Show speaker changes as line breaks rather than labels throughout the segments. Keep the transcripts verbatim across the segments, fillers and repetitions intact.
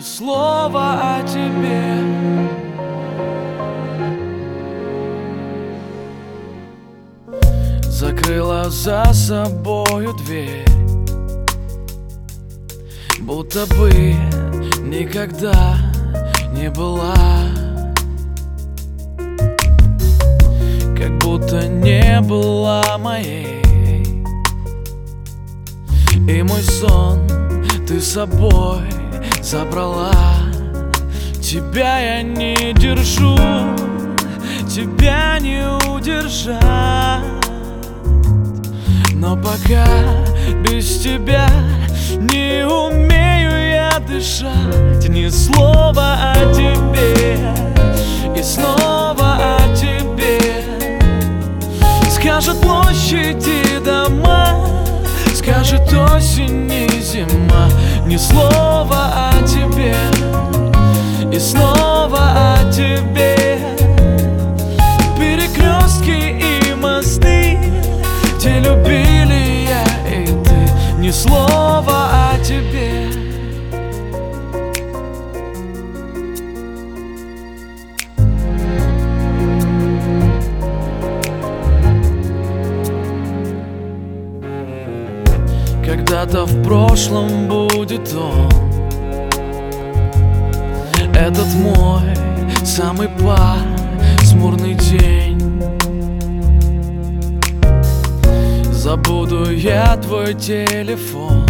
слова о тебе. Закрыла за собою дверь, будто бы никогда не была, как будто не была моей. И мой сон ты с собой забрала. Тебя я не держу, тебя не удержать. Но пока без тебя не умею я дышать. Ни слова о тебе и снова о тебе. Скажет площади дома, скажет осень и зима. Ни слова о тебе и снова о тебе. Перекрестки и мосты, где любили я и ты. Ни слова о тебе. Когда-то в прошлом будет он, этот мой самый пасмурный день. Забуду я твой телефон.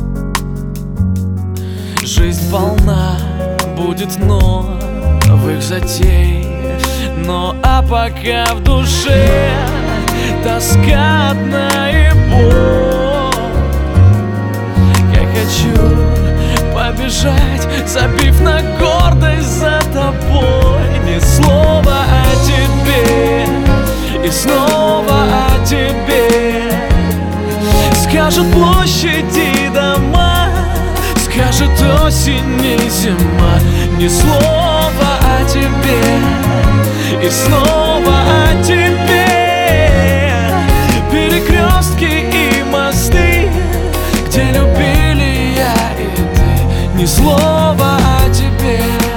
Жизнь полна будет новых затей. Но а пока в душе тоска одна и боль. Я хочу побежать, забив на гордость за тобой. Ни слова о тебе и снова о тебе. Скажут площади дома, скажет осень и зима. Ни слова о тебе и снова о тебе. Перекрестки и мосты, где любили я и ты. Ни слова о тебе.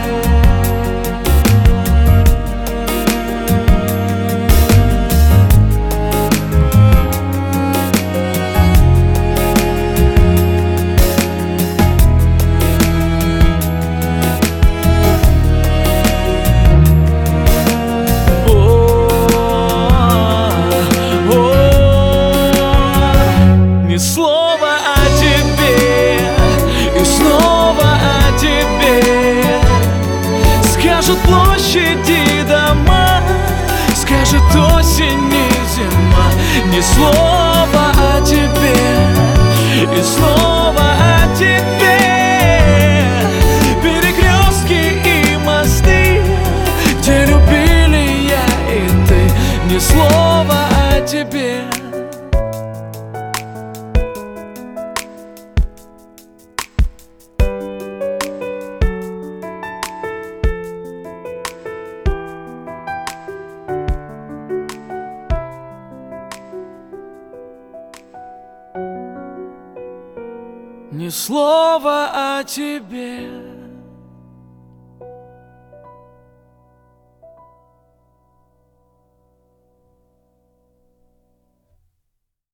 Ни слова о тебе и снова о тебе. Скажут площади дома, скажет осень и зима. Ни слова о тебе и снова о тебе. Перекрестки и мосты, где любили я и ты. Ни слова о тебе. Ни слова о тебе.